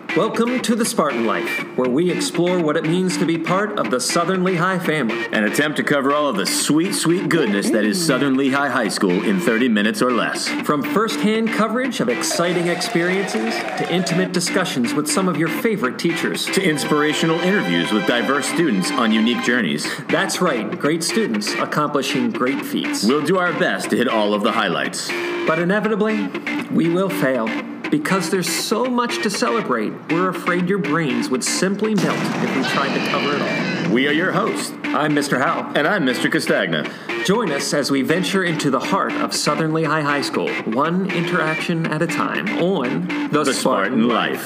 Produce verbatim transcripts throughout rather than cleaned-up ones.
Welcome to the Spartan Life, where we explore what it means to be part of the Southern Lehigh family. And attempt to cover all of the sweet, sweet goodness that is Southern Lehigh High School in thirty minutes or less. From first-hand coverage of exciting experiences, to intimate discussions with some of your favorite teachers, to inspirational interviews with diverse students on unique journeys. That's right, great students accomplishing great feats. We'll do our best to hit all of the highlights. But inevitably, we will fail. Because there's so much to celebrate, we're afraid your brains would simply melt if we tried to cover it all. We are your hosts. I'm Mister Howe. And I'm Mister Castagna. Join us as we venture into the heart of Southern Lehigh High School, one interaction at a time, on The, the Spartan, Spartan Life.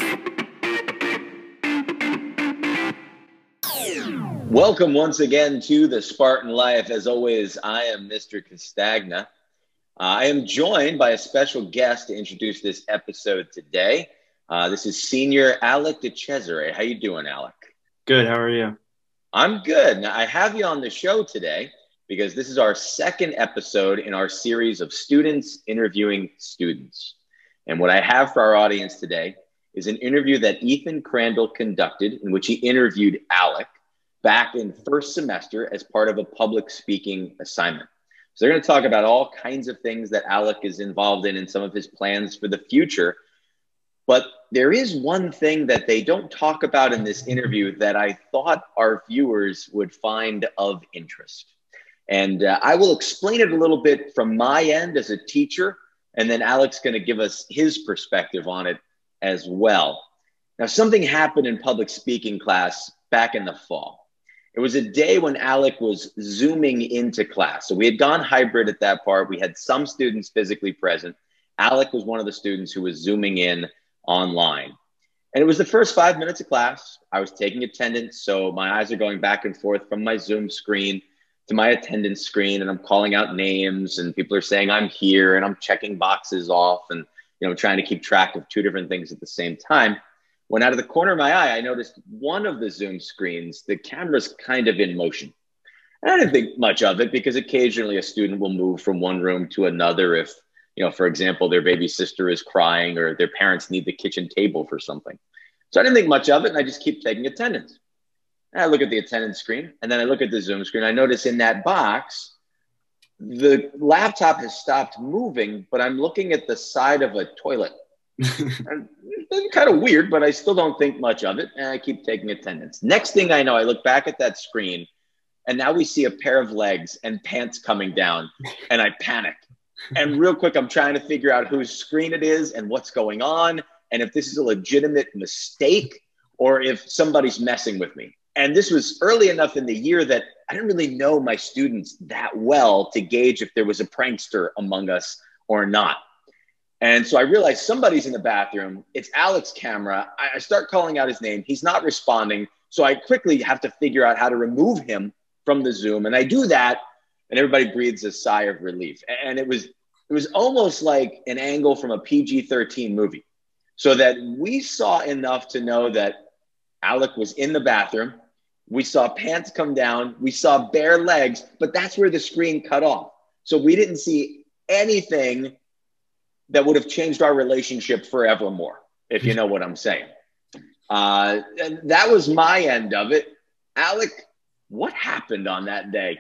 Life. Welcome once again to The Spartan Life. As always, I am Mister Castagna. Uh, I am joined by a special guest to introduce this episode today. Uh, this is Senior Alec DeCesare. How you doing, Alec? Good. How are you? I'm good. Now, I have you on the show today because this is our second episode in our series of students interviewing students. And what I have for our audience today is an interview that Ethan Crandall conducted in which he interviewed Alec back in first semester as part of a public speaking assignment. So they're going to talk about all kinds of things that Alec is involved in and some of his plans for the future. But there is one thing that they don't talk about in this interview that I thought our viewers would find of interest. And uh, I will explain it a little bit from my end as a teacher, and then Alec's going to give us his perspective on it as well. Now, something happened in public speaking class back in the fall. It was a day when Alec was Zooming into class. So we had gone hybrid at that part. We had some students physically present. Alec was one of the students who was Zooming in online. And it was the first five minutes of class. I was taking attendance. So my eyes are going back and forth from my Zoom screen to my attendance screen. And I'm calling out names and people are saying I'm here and I'm checking boxes off and, you know, trying to keep track of two different things at the same time. When out of the corner of my eye, I noticed one of the Zoom screens, the camera's kind of in motion. And I didn't think much of it because occasionally a student will move from one room to another if, you know, for example, their baby sister is crying or their parents need the kitchen table for something. So I didn't think much of it and I just keep taking attendance. And I look at the attendance screen and then I look at the Zoom screen. I notice in that box, the laptop has stopped moving, but I'm looking at the side of a toilet. And it's kind of weird, but I still don't think much of it. And I keep taking attendance. Next thing I know, I look back at that screen and now we see a pair of legs and pants coming down and I panic. And real quick, I'm trying to figure out whose screen it is and what's going on. And if this is a legitimate mistake or if somebody's messing with me. And this was early enough in the year that I didn't really know my students that well to gauge if there was a prankster among us or not. And so I realized somebody's in the bathroom. It's Alec's camera. I start calling out his name. He's not responding. So I quickly have to figure out how to remove him from the Zoom. And I do that, and everybody breathes a sigh of relief. And it was, it was almost like an angle from a P G thirteen movie. So that we saw enough to know that Alec was in the bathroom. We saw pants come down. We saw bare legs, but that's where the screen cut off. So we didn't see anything that would have changed our relationship forevermore, if you know what I'm saying. Uh, and that was my end of it. Alec, what happened on that day?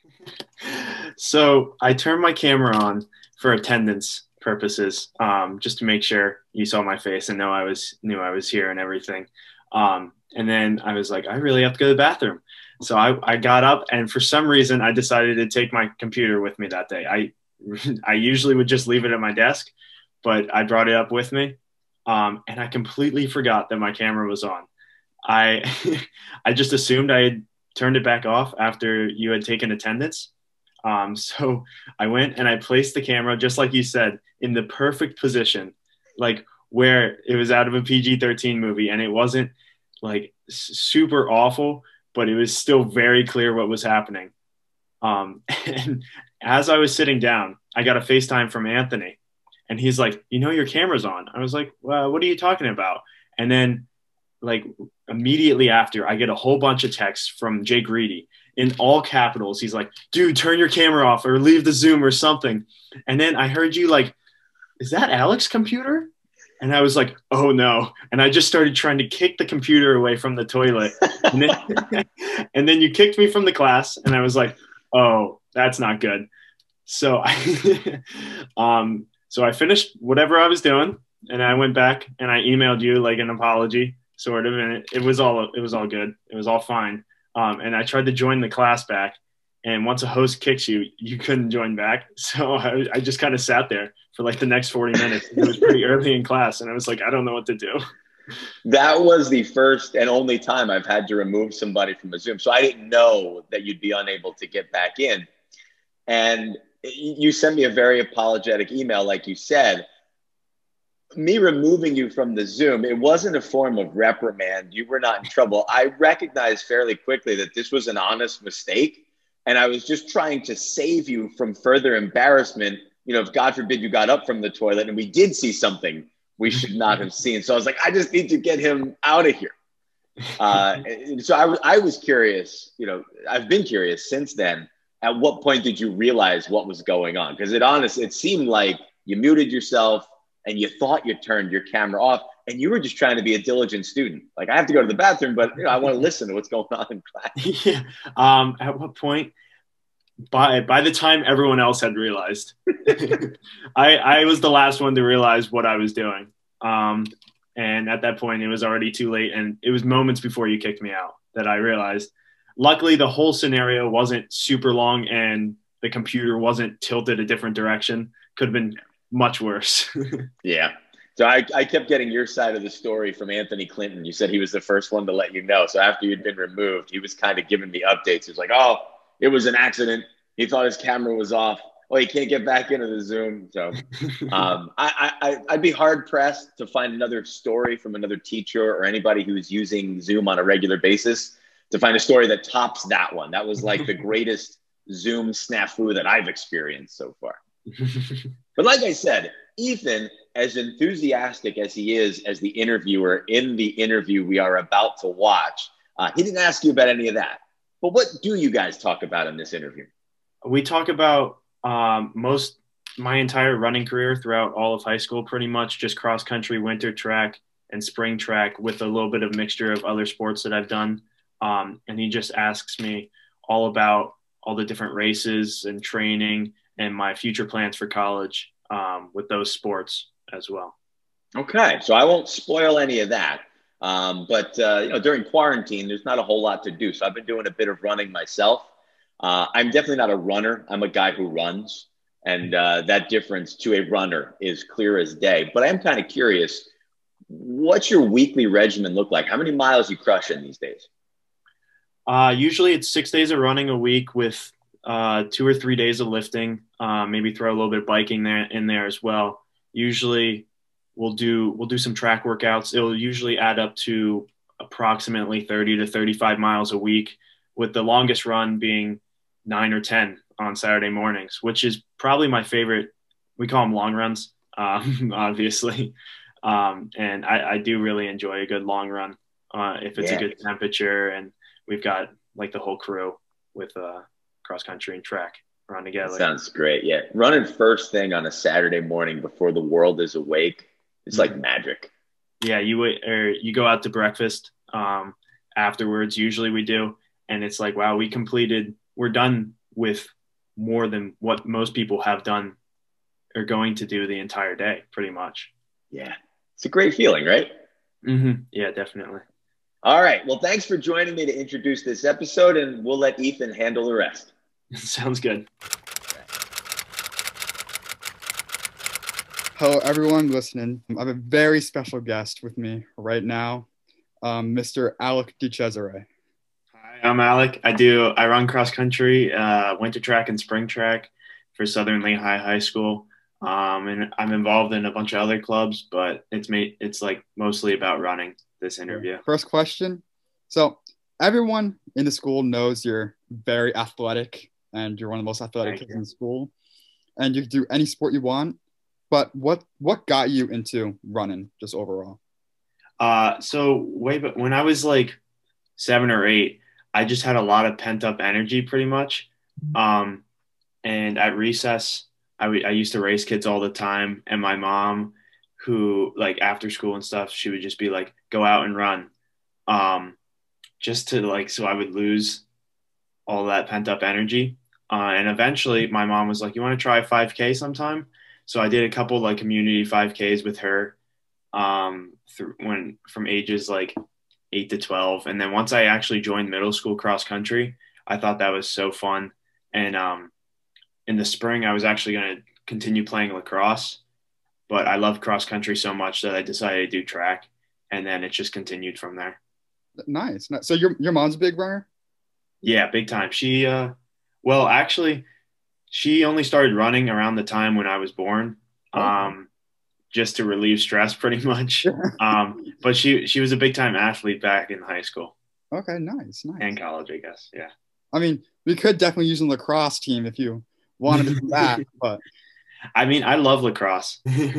So I turned my camera on for attendance purposes, um, just to make sure you saw my face and know I was knew I was here and everything. Um, and then I was like, I really have to go to the bathroom. So I, I got up, and for some reason, I decided to take my computer with me that day. I I usually would just leave it at my desk, but I brought it up with me. Um, and I completely forgot that my camera was on. I, I just assumed I had turned it back off after you had taken attendance. Um, so I went and I placed the camera, just like you said, in the perfect position, like where it was out of a P G thirteen movie. And it wasn't like super awful, but it was still very clear what was happening. Um, and as I was sitting down, I got a FaceTime from Anthony, and he's like, you know, your camera's on. I was like, well, what are you talking about? And then like immediately after, I get a whole bunch of texts from Jake Reedy in all capitals. He's like, dude, turn your camera off or leave the Zoom or something. And then I heard you like, is that Alec's computer? And I was like, oh no. And I just started trying to kick the computer away from the toilet. And then, and then you kicked me from the class. And I was like, oh, that's not good. So I, um, so I finished whatever I was doing, and I went back and I emailed you like an apology sort of. And it, it was all, it was all good. It was all fine. Um, and I tried to join the class back. And once a host kicks you, you couldn't join back. So I, I just kind of sat there for like the next forty minutes. It was pretty early in class. And I was like, I don't know what to do. That was the first and only time I've had to remove somebody from a Zoom. So I didn't know that you'd be unable to get back in. And you sent me a very apologetic email, like you said. Me removing you from the Zoom, it wasn't a form of reprimand. You were not in trouble. I recognized fairly quickly that this was an honest mistake. And I was just trying to save you from further embarrassment. You know, if God forbid you got up from the toilet and we did see something we should not have seen. So I was like, I just need to get him out of here. Uh, so I, I was curious, you know, I've been curious since then. At what point did you realize what was going on? Because it honestly, it seemed like you muted yourself and you thought you turned your camera off and you were just trying to be a diligent student. Like, I have to go to the bathroom, but you know, I want to listen to what's going on in class. Yeah. Um, at what point? By by the time everyone else had realized, I I was the last one to realize what I was doing. Um, and at that point, it was already too late. And it was moments before you kicked me out that I realized. Luckily, the whole scenario wasn't super long and the computer wasn't tilted a different direction. Could have been much worse. Yeah. So I, I kept getting your side of the story from Anthony Clinton. You said he was the first one to let you know. So after you'd been removed, he was kind of giving me updates. He was like, oh, it was an accident. He thought his camera was off. Oh, he can't get back into the Zoom. So um, I, I, I'd be hard pressed to find another story from another teacher or anybody who's using Zoom on a regular basis to find a story that tops that one. That was like the greatest Zoom snafu that I've experienced so far. But like I said, Ethan, as enthusiastic as he is as the interviewer in the interview we are about to watch, uh, he didn't ask you about any of that. But what do you guys talk about in this interview? We talk about um, most my entire running career throughout all of high school, pretty much just cross country, winter track, and spring track with a little bit of mixture of other sports that I've done. Um, and he just asks me all about all the different races and training and my future plans for college um, with those sports as well. Okay, so I won't spoil any of that. Um, but, uh, you know, during quarantine, there's not a whole lot to do. So I've been doing a bit of running myself. Uh, I'm definitely not a runner. I'm a guy who runs. And uh, that difference to a runner is clear as day. But I'm kind of curious, what's your weekly regimen look like? How many miles you crushing these days? Uh, usually it's six days of running a week with uh, two or three days of lifting, uh, maybe throw a little bit of biking there in there as well. Usually we'll do, we'll do some track workouts. It'll usually add up to approximately thirty to thirty-five miles a week, with the longest run being nine or ten on Saturday mornings, which is probably my favorite. We call them long runs, um, obviously. Um, and I, I do really enjoy a good long run uh, if it's yeah. a good temperature and we've got like the whole crew with uh, cross country and track run together. That sounds great. Yeah. Running first thing on a Saturday morning before the world is awake. It's like magic. Yeah. You or you go out to breakfast um, afterwards. Usually we do. And it's like, wow, we completed, we're done with more than what most people have done or going to do the entire day, pretty much. Yeah. It's a great feeling, right? Mm-hmm. Yeah, definitely. All right. Well, thanks for joining me to introduce this episode, and we'll let Ethan handle the rest. Sounds good. Hello, everyone listening. I have a very special guest with me right now, um, Mister Alec DeCesare. Hi, I'm Alec. I do. I run cross country, uh, winter track, and spring track for Southern Lehigh High School. Um, and I'm involved in a bunch of other clubs, but it's made, it's like mostly about running this interview. First question. So everyone in the school knows you're very athletic and you're one of the most athletic Thank kids you. in school, and you can do any sport you want. But what, what got you into running just overall? Uh, so way, but when I was like seven or eight, I just had a lot of pent up energy pretty much. Um, and at recess, I, w- I used to race kids all the time, and my mom, who like after school and stuff, she would just be like, go out and run. Um, just to like, so I would lose all that pent up energy. Uh, and eventually my mom was like, you want to try five K sometime? So I did a couple like community five Ks with her um, through when from ages like eight to twelve. And then once I actually joined middle school cross country, I thought that was so fun. And um, in the spring, I was actually going to continue playing lacrosse, but I loved cross country so much that I decided to do track. And then it just continued from there. Nice. So your your mom's a big runner? Yeah, big time. She, uh, well, actually, she only started running around the time when I was born, um, just to relieve stress, pretty much. um, but she she was a big time athlete back in high school. Okay, nice, nice. And college, I guess. Yeah. I mean, we could definitely use a lacrosse team if you wanted to do that, but I mean, I love lacrosse.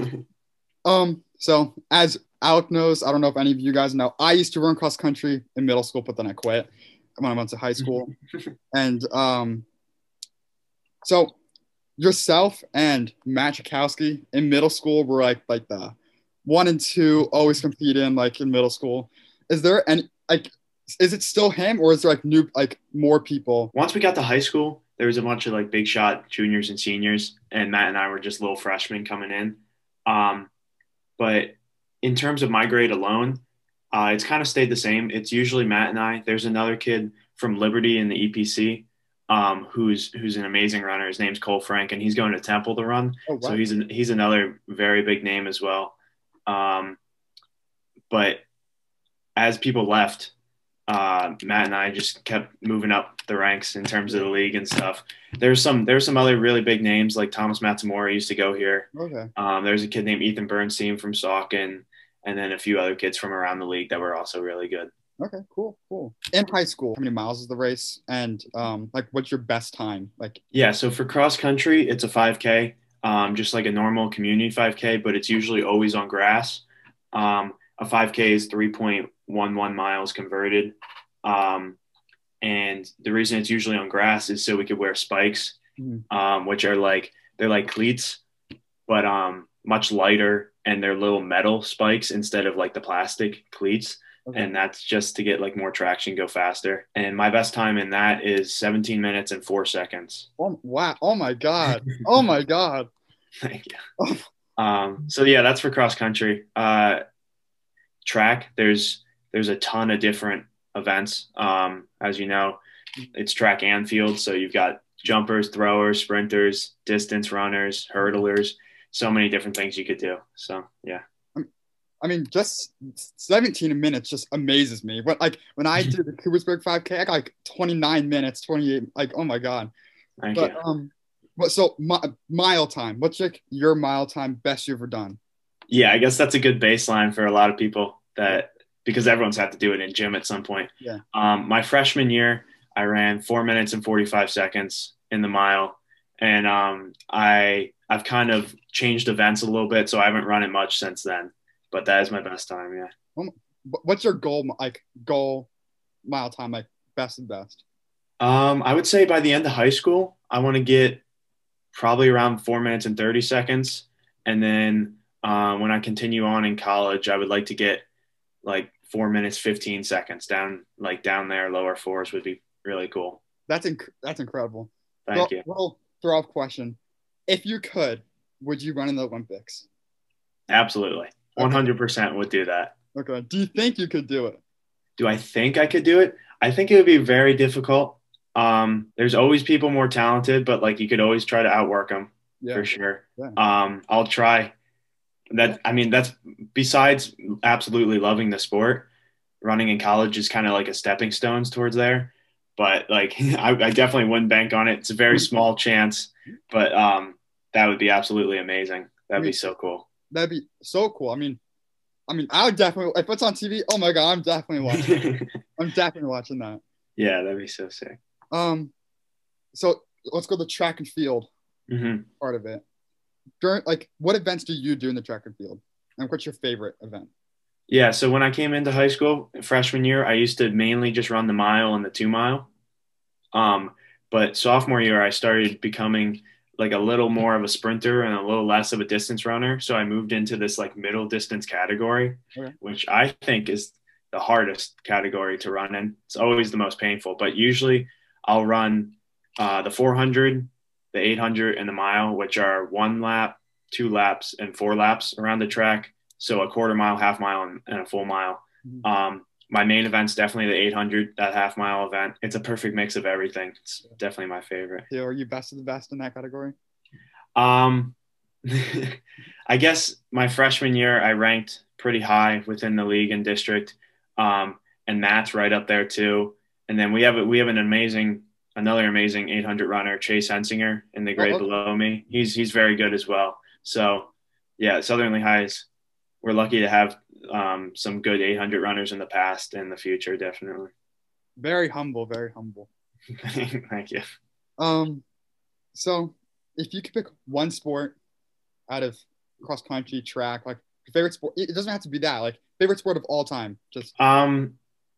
um, so as Alec knows, I don't know if any of you guys know, I used to run cross country in middle school, but then I quit when I went to high school. And um, so yourself and Matt Chakowski in middle school were like like the one and two always competing like in middle school. Is there any like is it still him or is there like new like more people? Once we got to high school, there was a bunch of like big shot juniors and seniors, and Matt and I were just little freshmen coming in. Um, but in terms of my grade alone, uh, it's kind of stayed the same. It's usually Matt and I. There's another kid from Liberty in the E P C um, who's who's an amazing runner. His name's Cole Frank, and he's going to Temple to run. Oh, wow. So he's an, he's another very big name as well. Um, but as people left, uh, Matt and I just kept moving up the ranks in terms of the league and stuff. There's some there's some other really big names like Thomas Matsumura used to go here. Okay. Um, there's a kid named Ethan Bernstein from Saucon, and then a few other kids from around the league that were also really good. Okay, cool, cool. In high school, how many miles is the race? And um, like, what's your best time? Like, yeah, so for cross country, it's a five K, um, just like a normal community five K, but it's usually always on grass. Um, a five K is three point one one miles converted. Um, and the reason it's usually on grass is so we could wear spikes, mm-hmm. um, which are like, they're like cleats, but um, much lighter, and they're little metal spikes instead of like the plastic cleats. Okay. And that's just to get like more traction, go faster. And my best time in that is seventeen minutes and four seconds. Oh, wow. Oh my God. Oh my God. Thank you. um, so yeah, that's for cross country. Uh, track, there's, there's a ton of different events. Um, as you know, it's track and field. So you've got jumpers, throwers, sprinters, distance runners, hurdlers, so many different things you could do. So yeah. I mean, just seventeen minutes just amazes me. But like when I did the Coopersburg five K, I got like twenty-nine minutes, twenty-eight. Like, oh my God. Thank but, you. Um, but so my, mile time. What's like your mile time best you've ever done? Yeah, I guess that's a good baseline for a lot of people that because everyone's had to do it in gym at some point. Yeah. Um, my freshman year, I ran four minutes and forty-five seconds in the mile, and um, I I've kind of changed events a little bit, so I haven't run it much since then. But that is my best time, yeah. What's your goal, like goal mile time, like best and best? Um, I would say by the end of high school, I want to get probably around four minutes and thirty seconds. And then uh, when I continue on in college, I would like to get like four minutes, fifteen seconds down, like down there, lower fours would be really cool. That's inc- that's incredible. Thank well, you. Well, throw off question. If you could, would you run in the Olympics? Absolutely. one hundred percent would do that. Okay. Do you think you could do it? Do I think I could do it? I think it would be very difficult. Um, there's always people more talented, but like you could always try to outwork them yeah. for sure. Yeah. Um, I'll try that. I mean, that's besides absolutely loving the sport, running in college is kind of like a stepping stones towards there. But like, I, I definitely wouldn't bank on it. It's a very small chance, but um, that would be absolutely amazing. That'd I mean, be so cool. That'd be so cool. I mean, I mean, I would definitely, if it's on T V, oh my God, I'm definitely watching. I'm definitely watching that. Yeah, that'd be so sick. Um, so let's go to the track and field mm-hmm. part of it. During, like, what events do you do in the track and field? And what's your favorite event? Yeah, so when I came into high school, freshman year, I used to mainly just run the mile and the two mile. Um, but sophomore year, I started becoming like a little more of a sprinter and a little less of a distance runner. So I moved into this like middle distance category, Okay. which I think is the hardest category to run in. It's always the most painful, but usually I'll run uh, the four hundred, the eight hundred, and the mile, which are one lap, two laps, and four laps around the track. So a quarter mile, half mile, and, and a full mile. Mhm. Um, my main event's definitely the eight hundred, that half mile event. It's a perfect mix of everything. It's definitely my favorite. So are you best of the best in that category? Um, I guess my freshman year, I ranked pretty high within the league and district. Um, and Matt's right up there too. And then we have, a, we have an amazing, another amazing eight hundred runner, Chase Hensinger, in the grade Oh, okay. below me. He's, he's very good as well. So yeah, Southern Lehigh's, we're lucky to have um, some good eight hundred runners in the past and the future, definitely. Very humble, very humble. Thank you. Um, so if you could pick one sport out of cross country, track, like your favorite sport, it doesn't have to be that, like favorite sport of all time. Just Um,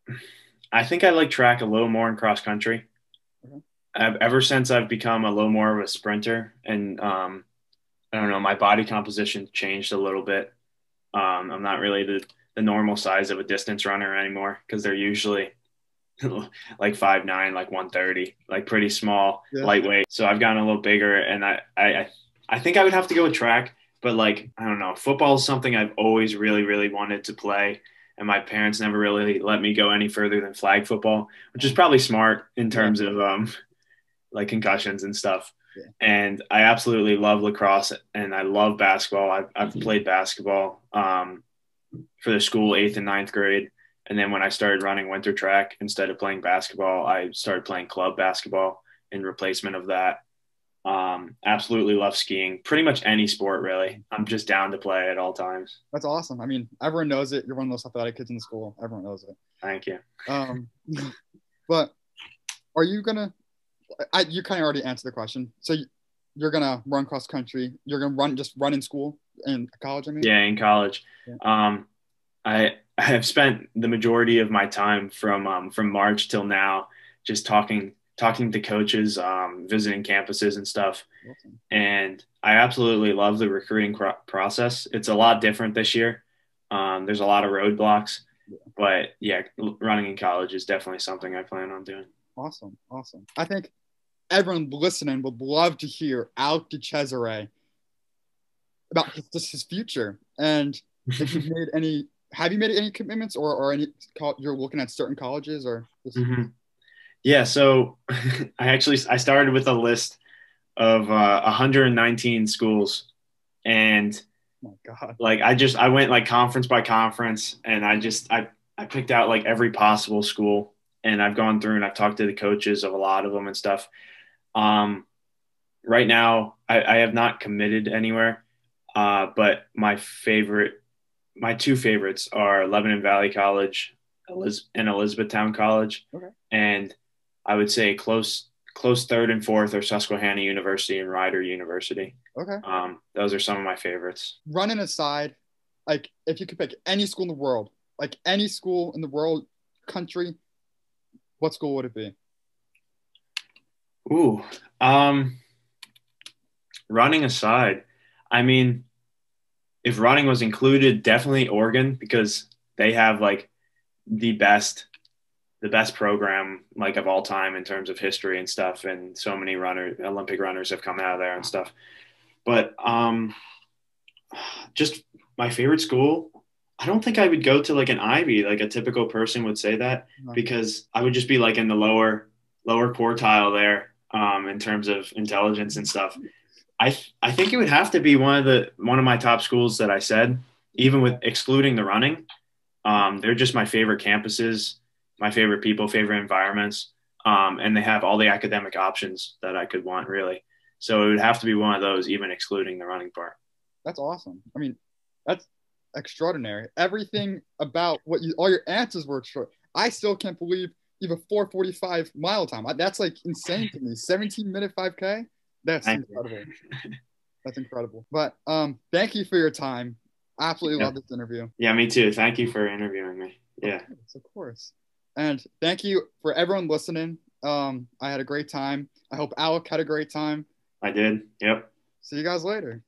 I think I like track a little more in cross country. Okay. I've, ever since I've become a little more of a sprinter, and um, I don't know, my body composition changed a little bit. Um, I'm not really the, the normal size of a distance runner anymore because they're usually like five nine, like one thirty, like pretty small, Yeah. lightweight. So I've gotten a little bigger, and I, I, I think I would have to go with track, but like, I don't know, football is something I've always really, really wanted to play. And my parents never really let me go any further than flag football, which is probably smart in terms of um, like concussions and stuff. Yeah. And I absolutely love lacrosse, and I love basketball. I've, I've played basketball um, for the school eighth and ninth grade. And then when I started running winter track, instead of playing basketball, I started playing club basketball in replacement of that. Um, absolutely love skiing. Pretty much any sport, really. I'm just down to play at all times. That's awesome. I mean, everyone knows it. You're one of those athletic kids in the school. Everyone knows it. Thank you. Um, but are you gonna? I, you kind of already answered the question. So you, you're gonna run cross country. You're gonna run just run in school in college. I mean, Yeah, in college. Yeah. Um, I I have spent the majority of my time from um, from March till now just talking talking to coaches, um, visiting campuses and stuff. Awesome. And I absolutely love the recruiting pro- process. It's a lot different this year. Um, there's a lot of roadblocks, Yeah. but yeah, running in college is definitely something I plan on doing. Awesome, awesome. I think everyone listening would love to hear Alec DeCesare about his, just his future. And if you've made any, have you made any commitments, or or any you're looking at certain colleges, or just, Mm-hmm. Yeah, so I actually I started with a list of uh, one hundred nineteen schools, and oh my God, like I just I went like conference by conference, and I just I I picked out like every possible school, and I've gone through and I've talked to the coaches of a lot of them and stuff. Um, right now I, I have not committed anywhere, uh, but my favorite, my two favorites are Lebanon Valley College Eliz- and Elizabethtown College, Okay. and I would say close close third and fourth are Susquehanna University and Rider University. okay. Um, those are some of my favorites. Running aside, like if you could pick any school in the world, like any school in the world, country, what school would it be? Ooh, um, running aside, I mean, if running was included, definitely Oregon, because they have like the best, the best program like of all time in terms of history and stuff. And so many runners, Olympic runners have come out of there and stuff. But um, just my favorite school, I don't think I would go to like an Ivy, like a typical person would say that, No. because I would just be like in the lower, lower quartile there um, in terms of intelligence and stuff. I th- I think it would have to be one of the one of my top schools that I said, even with excluding the running. Um, they're just my favorite campuses, my favorite people, favorite environments, um, and they have all the academic options that I could want, really. So it would have to be one of those, even excluding the running part. That's awesome. I mean, that's extraordinary. Everything about what you, all your answers were extra. I still can't believe you have a four forty-five mile time. That's like insane to me. seventeen minute five K. That's Thank incredible. That's incredible. But um, thank you for your time. I absolutely Yeah. love this interview. Yeah, me too. Thank you for interviewing me. Yeah. Of course, of course. And thank you for everyone listening. Um, I had a great time. I hope Alec had a great time. I did. Yep. See you guys later.